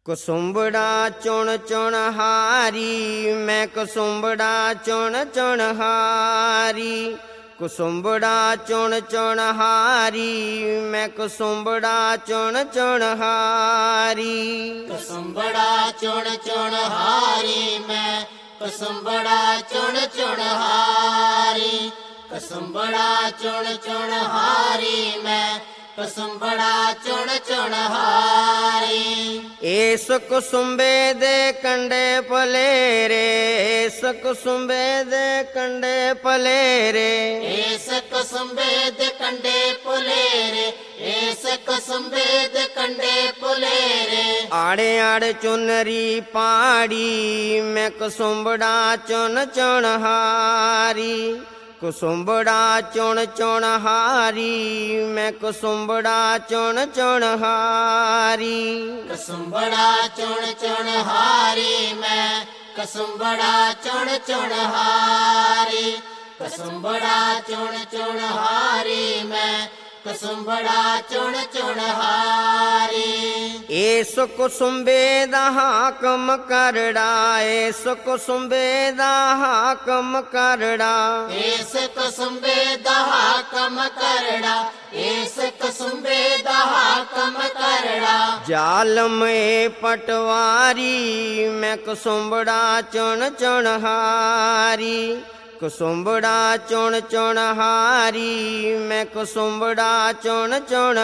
ਕੁਸੁੰਬੜਾ ਚੁਣ ਚੁਣ ਹਾਰੀ, ਮੈਂ ਕੁਸੁੰਬੜਾ ਚੁਣ ਚੁਣ ਹਾਰੀ। ਕੁਸੁੰਬੜਾ ਚੁਣ ਚੁਣ ਹਾਰੀ, ਮੈਂ ਕੁਸੁੰਬੜਾ ਚੁਣ ਚੁਣ ਹਾਰੀ। ਕੁਸੁੰਬੜਾ ਚੁਣ ਚੁਣ ਹਾਰੀ, ਮੈਂ ਕੁਸੁੰਬੜਾ ਚੁਣ ਚੁਣ ਹਾਰੀ। ਕੁਸੁੰਬੜਾ ਚੁਣ ਚੁਣ ਹਾਰੀ, ਮੈਂ ਕੁਸੁੰਬੜਾ ਚੁਣ ਚੁਣ ਹਾਰੀ। ਇਸ ਕੁਸੁੰਬੇ ਦੇ ਕੰਡੇ ਪਲੇਰੇ, ਇਸ ਕੁਸੁੰਬੇ ਦੇ ਕੰਡੇ ਪਲੇਰੇ। ਇਸ ਕੁਸੁੰਬੇ ਦੇ ਕੰਡੇ ਪੁਲੇਰੇ, ਇਸ ਕੁਸੁੰਬੇ ਦੇ ਕੰਡੇ ਪੁਲੇਰੇ। ਆੜੇ ਆੜ ਚੁਨਰੀ ਪਾੜੀ, ਮੈਂ ਕੁਸੁੰਬੜਾ ਚੁਣ ਚੁਣ ਹਾਰੀ। ਕੁਸੁੰਬੜਾ ਚੁਣ ਚੁਣ ਹਾਰੀ, ਮੈਂ ਕੁਸੁੰਬੜਾ ਚੁਣ ਚੁਣ ਹਾਰੀ। ਕੁਸੁੰਬੜਾ ਚੁਣ ਚੁਣ ਹਾਰੀ, ਮੈਂ ਕੁਸੁੰਬੜਾ ਚੁਣ ਚੁਣ ਹਾਰੀ। ਕੁਸੁੰਬੜਾ ਚੁਣ ਚੁਣ ਹਾਰੀ, ਮੈਂ ਕੁਸੁੰਬੜਾ ਚੁਣ ਚੁਣ ਹਾਰੀ। ਇਸ ਕੁਸੁੰਬੇ ਦਾ ਹਾਕਮ ਕਰੜਾ, ਇਸ ਕੁਸੁੰਬੇ ਦਾ ਹਾਕਮ ਕਰੜਾ। ਇਸ ਕੁਸੁੰਬੇ ਦਾ ਹਾਕਮ ਕਰੜਾ, ਇਸ ਕੁਸੁੰਬੇ ਦਾ ਹਾਕਮ ਕਰੜਾ। ਜ਼ਾਲਮ ਏ ਪਟਵਾਰੀ, ਮੈਂ ਕੁਸੁੰਬੜਾ ਚੁਣ ਚੁਣ ਹਾਰੀ। ਕੁਸੁੰਬੜਾ ਚੁਣ ਚੁਣ ਹਾਰੀ, ਮੈਂ ਕੁਸੁੰਬੜਾ ਚੁਣ ਚੁਣ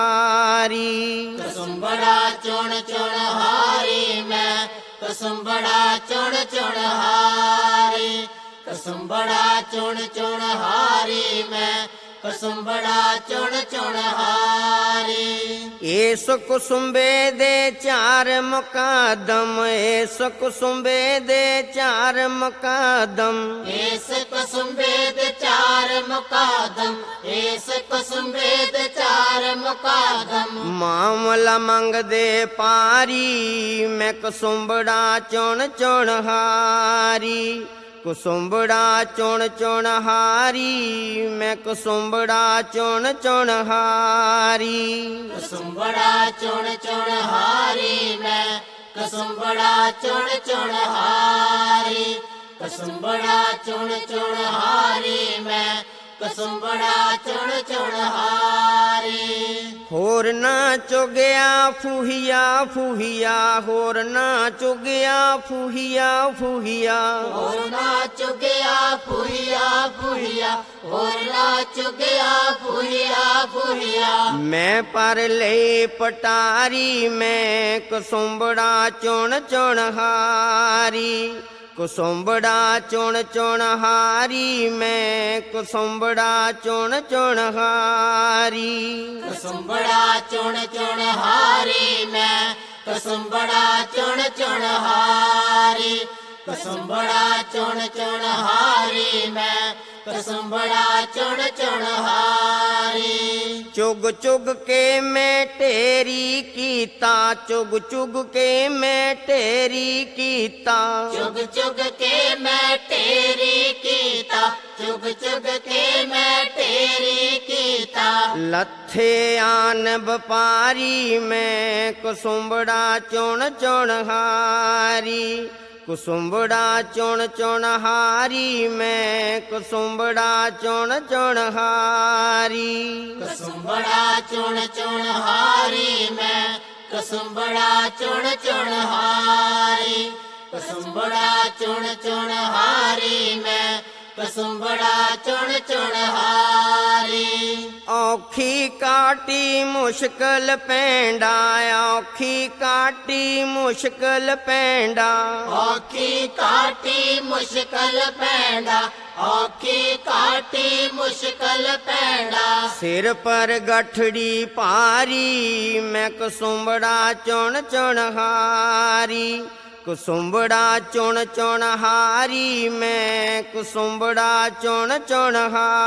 ਹਾਰੀ। ਕੁਸੁੰਬੜਾ ਚੁਣ ਚੁਣ ਹਾਰੀ, ਮੈਂ ਕੁਸੁੰਬੜਾ ਚੁਣ ਚੁਣ ਹਾਰੀ। ਕੁਸੁੰਬੜਾ ਚੁਣ ਚੁਣ ਹਾਰੀ, ਮੈਂ ਕੁਸੁੰਬੜਾ ਚੁਣ ਚੁਣ ਹਾਰੀ। ਇਸ ਕੁਸੁੰਬੇ ਦੇ ਚਾਰ ਮੁਕਾਦਮ, ਇਸ ਕੁਸੁੰਬੇ ਦੇ ਚਾਰ ਮੁਕਾਦਮ। ਇਸ ਕੁਸੁੰਬੇ ਦੇ ਚਾਰ ਮੁਕਾਦਮ, ਇਸ ਕੁਸੁੰਬੇ ਦੇ ਚਾਰ ਮੁਕਾਦਮ। ਮਾਮਲਾ ਮੰਗਦੇ ਪਾਰੀ, ਮੈਂ ਕੁਸੁੰਬੜਾ ਚੁਣ ਚੁਣ ਹਾਰੀ। ਕੁਸੁੰਬੜਾ ਚੁਣ ਚੁਣ ਹਾਰੀ, ਮੈਂ ਕੁਸੁੰਬੜਾ ਚੁਣ ਚੁਣ ਹਾਰੀ। ਕੁਸੁੰਬੜਾ ਚੁਣ ਚੁਣ ਹਾਰੀ, ਮੈਂ ਕੁਸੁੰਬੜਾ ਚੁਣ ਚੁਣ ਹਾਰੀ। ਕੁਸੁੰਬੜਾ ਚੁਣ ਚੁਣ ਹਾਰੀ, ਮੈਂ ਕੁਸੁੰਬੜਾ ਚੁਣ ਚੁਣ ਹਾਰੀ। ਹੋਰ ਨਾ ਚੁਗਿਆ ਫੂਹੀਆ ਫੂਹੀਆ, ਹੋਰ ਨਾ ਚੁਗਿਆ ਫੂਹੀਆ ਫੂਹੀਆ। ਹੋਰ ਨਾ ਚੁਗਿਆ ਫੂਹੀਆ ਫੂਹੀਆ, ਹੋਰ ਨਾ ਚੁਗਿਆ ਫੂਹੀਆ ਫੂਹੀਆ। ਮੈਂ ਪਰ ਲਈ ਪਟਾਰੀ, ਮੈਂ ਕੁਸੁੰਬੜਾ ਚੁਣ ਚੁਣ ਹਾਰੀ। ਕੁਸੁੰਬੜਾ ਚੁਣ ਚੁਣ ਹਾਰੀ, ਮੈਂ ਕੁਸੁੰਬੜਾ ਚੁਣ ਚੁਣ ਹਾਰੀ। ਕੁਸੁੰਬੜਾ ਚੁਣ ਚੁਣ ਹਾਰੀ, ਮੈਂ ਕੁਸੁੰਬੜਾ ਚੁਣ ਚੁਣ ਹਾਰੀ। ਕੁਸੁੰਬੜਾ ਚੁਣ ਚੁਣ ਹਾਰੀ, ਮੈਂ ਕੁਸੁੰਬੜਾ ਚੁਣ ਚੁਣ ਹਾਰੀ। ਚੁਗ ਚੁਗ ਕੇ ਮੈਂ ਢੇਰੀ ਕੀਤਾ, ਚੁਗ ਚੁਗ ਕੇ ਮੈਂ ਢੇਰੀ ਕੀਤਾ। ਚੁਗ ਚੁਗ ਕੇ ਮੈਂ ਢੇਰੀ ਕੀਤਾ, ਚੁਗ ਚੁਗ ਕੇ ਮੈਂ ਢੇਰੀ ਕੀਤਾ। ਲੱਥੇ ਆਨ ਵਪਾਰੀ, ਮੈਂ ਕੁਸੁੰਬੜਾ ਚੁਣ ਚੁਣ ਹਾਰੀ। ਕੁਸੁੰਬੜਾ ਚੁਣ ਚੁਣ ਹਾਰੀ, ਮੈਂ ਕੁਸੁੰਬੜਾ ਚੁਣ ਚੁਣ ਹਾਰੀ। ਕੁਸੁੰਬੜਾ ਚੁਣ ਚੁਣ ਹਾਰੀ, ਮੈਂ ਕੁਸੁੰਬੜਾ ਚੁਣ ਚੁਣ ਹਾਰੀ। ਕੁਸੁੰਬੜਾ ਚੁਣ ਚੁਣ ਹਾਰੀ, ਮੈਂ ਕੁਸੁੰਬੜਾ ਚੁਣ ਚੁਣ ਹਾਰੀ। ਔਖੀ ਕਾਟੀ ਮੁਸ਼ਕਲ ਪੈਂਡਾ, ਔਖੀ ਕਾਟੀ ਮੁਸ਼ਕਲ ਪੈਂਡਾ। ਔਖੀ ਕਾਟੀ ਮੁਸ਼ਕਲ ਪੈਂਡਾ, ਔਖੀ ਕਾਟੀ ਮੁਸ਼ਕਲ ਪੈਂਡਾ। ਸਿਰ ਪਰ ਗਠੜੀ ਭਾਰੀ, ਮੈਂ ਕੁਸੁੰਬੜਾ ਚੁਣ ਚੁਣ ਹਾਰੀ। ਕੁਸੁੰਬੜਾ ਚੁਣ ਚੁਣ ਹਾਰੀ, ਮੈਂ ਕੁਸੁੰਬੜਾ ਚੁਣ ਚੁਣ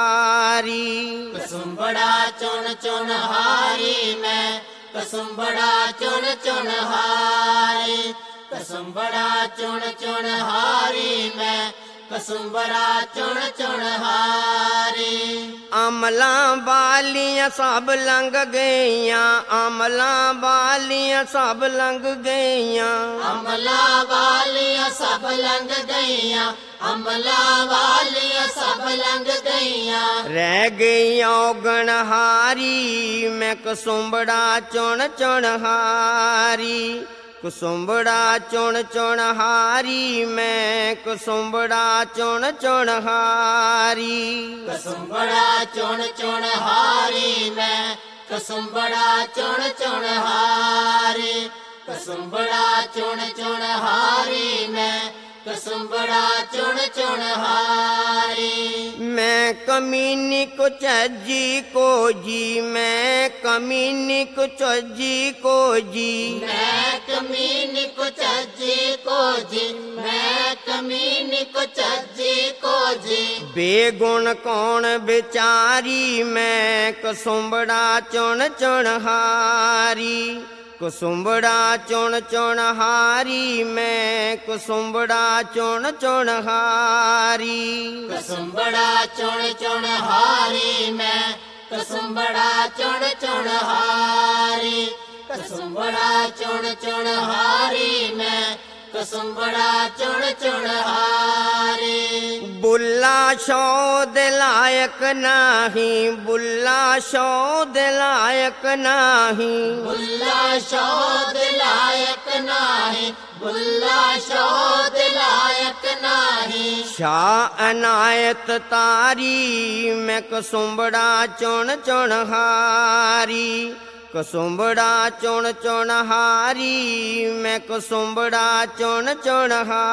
ਹਾਰੀ। ਕੁਸੁੰਬੜਾ ਚੁਣ ਚੁਣ ਹਾਰੀ, ਮੈਂ ਕੁਸੁੰਬੜਾ ਚੁਣ ਚੁਣ ਹਾਰੀ। ਕੁਸੁੰਬੜਾ ਚੁਣ ਚੁਣ ਹਾਰੀ, ਮੈਂ ਕਸੁੰਬੜਾ ਚੁਣ ਚੁਣ ਹਾਰੀ ਅਮਲਾਂ ਵਾਲੀਆਂ ਸਭ ਲੰਘ ਗਈਆਂ ਅਮਲਾਂ ਵਾਲੀਆਂ ਸਭ ਲੰਘ ਗਈਆਂ ਅਮਲਾ ਵਾਲੀਆਂ ਸਭ ਲੰਘ ਗਈਆਂ ਅਮਲਾ ਵਾਲੀਆਂ ਸਭ ਲੰਘ ਗਈਆਂ ਰਹਿ ਗਈ ਔਗਣ ਹਾਰੀ ਮੈਂ ਕਸੁੰਬੜਾ ਚੁਣ ਚੁਣ ਹਾਰੀ ਕਸੁੰਬੜਾ ਚੁਣ ਚੁਣ ਹਾਰੀ ਮੈਂ ਕਸੁੰਬੜਾ ਚੁਣ ਚੁਣ ਹਾਰੀ ਕਸੁੰਬੜਾ ਚੁਣ ਚੁਣ ਹਾਰੀ ਮੈਂ ਕਸੁੰਬੜਾ ਚੁਣ ਚੁਣ ਹਾਰੀ ਕਸੁੰਬੜਾ ਚੁਣ ਚੁਣ ਹਾਰੀ ਮੈਂ ਕਸੁੰਬੜਾ ਚੁਣ ਚੁਣ ਹਾਰੀ ਮੈਂ ਕਮੀਨੀ ਕੁਚੱਜੀ ਕੋ ਜੀ ਮੈਂ ਕਮੀਨੀ ਕੁਚੱਜੀ ਕੋ ਜੀ ਮੈਂ ਕਮੀਨੀ ਕੁਚੱਜੀ ਕੋ ਜੀ ਮੈਂ ਕਮੀਨੀ ਕੁਚੱਜੀ ਕੋ ਜੀ ਬੇਗੁਣ ਕੌਣ ਵਿਚਾਰੀ ਮੈਂ ਕਸੁੰਬੜਾ ਚੁਣ ਚੁਣ ਹਾਰੀ ਕਸੁੰਬੜਾ ਚੁਣ ਚੁਣ ਹਾਰੀ ਮੈਂ ਕਸੁੰਬੜਾ ਚੁਣ ਚੁਣ ਹਾਰੀ ਕਸੁੰਬੜਾ ਚੁਣ ਚੁਣ ਹਾਰੀ ਮੈਂ ਕਸੁੰਬੜਾ ਚੁਣ ਚੁਣ ਹਾਰੀ ਕਸੁੰਬੜਾ ਚੁਣ ਚੁਣ ਹਾਰੀ ਮੈਂ ਕਸੁੰਬੜਾ ਚੁਣ ਚੁਣ ਹਾਰੀ ਬੁੱਲਾ ਸ਼ੋ ਦੇ ਲਾਇਕ ਨਹੀਂ ਬੁੱਲਾ ਸ਼ੋ ਦੇ ਲਾਇਕ ਨਹੀਂ ਬੁੱਲਾ ਸ਼ੋਦ ਲਾਇਕ ਨਾਹੀਂ ਬੁੱਲਾ ਸ਼ੋਦ ਲਾਇਕ ਨਾਹੀਂ ਸ਼ਾਹ ਅਨਾਇਤ ਤਾਰੀ ਮੈਂ ਕਸੁੰਬੜਾ ਚੁਣ ਚੁਣ ਹਾਰੀ ਕਸੁੰਬੜਾ ਚੁਣ ਚੁਣ ਹਾਰੀ ਮੈਂ ਕਸੁੰਬੜਾ ਚੁਣ ਚੁਣ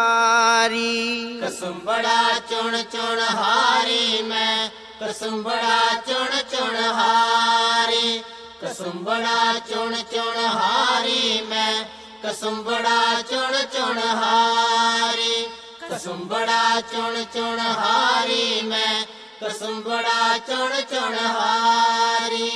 ਹਾਰੀ ਕਸੁੰਬੜਾ ਚੁਣ ਚੁਣ ਹਾਰੀ ਮੈਂ ਕਸੁੰਬੜਾ ਚੁਣ ਚੁਣ ਹਾਰੀ ਕਸੁੰਬੜਾ ਚੁਣ ਚੁਣ ਹਾਰੀ ਮੈਂ ਕਸੁੰਬੜਾ ਚੁਣ ਚੁਣ ਹਾਰੀ ਕਸੁੰਬੜਾ ਚੁਣ ਚੁਣ ਹਾਰੀ ਮੈਂ ਕਸੁੰਬੜਾ ਚੁਣ ਚੁਣ ਹਾਰੀ